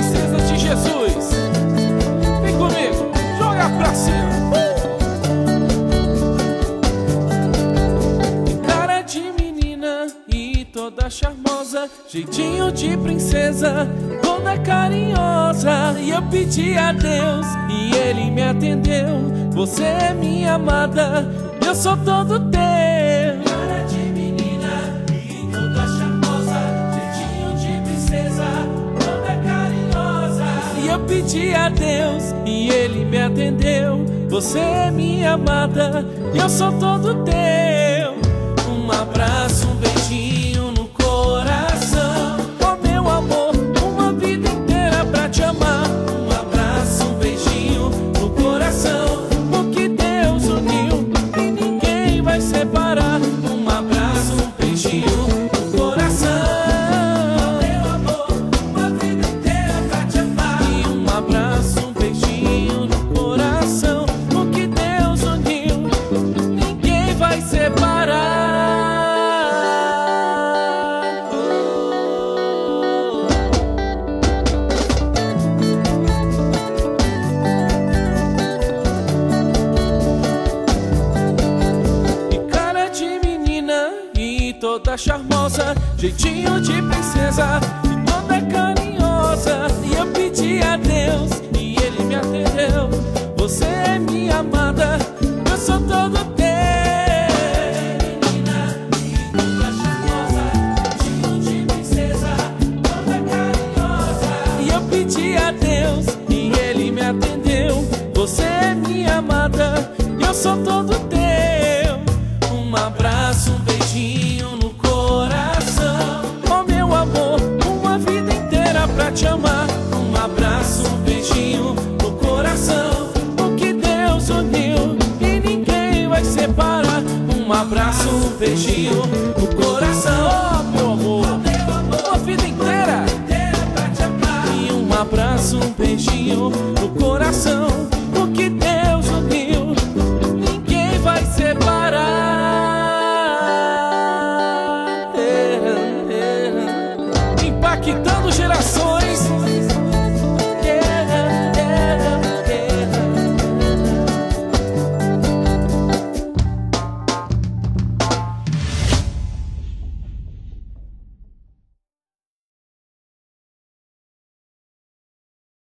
princesas de Jesus. Vem comigo, joga pra cima. Cara de menina e toda charmosa, jeitinho de princesa, toda carinhosa. E eu pedi a Deus e Ele me atendeu. Você é minha amada, eu sou todo teu. Cara de menina e toda charmosa, jeitinho de princesa, toda carinhosa. E eu pedi a Deus e Ele me atendeu. Você é minha amada, eu sou todo teu. Um abraço, um beijinho no coração. Oh meu amor, uma vida inteira pra te amar. Um abraço, um beijinho no coração. O que Deus uniu e ninguém vai separar. Um abraço, um beijinho no coração. Meu amor, uma vida inteira pra te amar. E um abraço, um beijinho no coração. O que Deus uniu, ninguém vai separar. E cara de menina e toda charmosa, jeitinho de princesa e toda carinhosa. E eu pedi a Deus e Ele me atendeu. Você é minha amada, eu sou todo teu. Menina e toda charmosa, jeitinho de princesa, toda carinhosa. E eu pedi a Deus e Ele me atendeu. Você é minha amada, eu sou todo teu. Um abraço, um beijinho no coração. Oh meu amor, uma vida inteira pra te amar. Um abraço, um beijinho no coração. O que Deus uniu e ninguém vai separar. Um abraço, um beijinho no coração. Oh meu amor, uma vida inteira Inteira pra te amar. e um abraço, um beijinho no coração.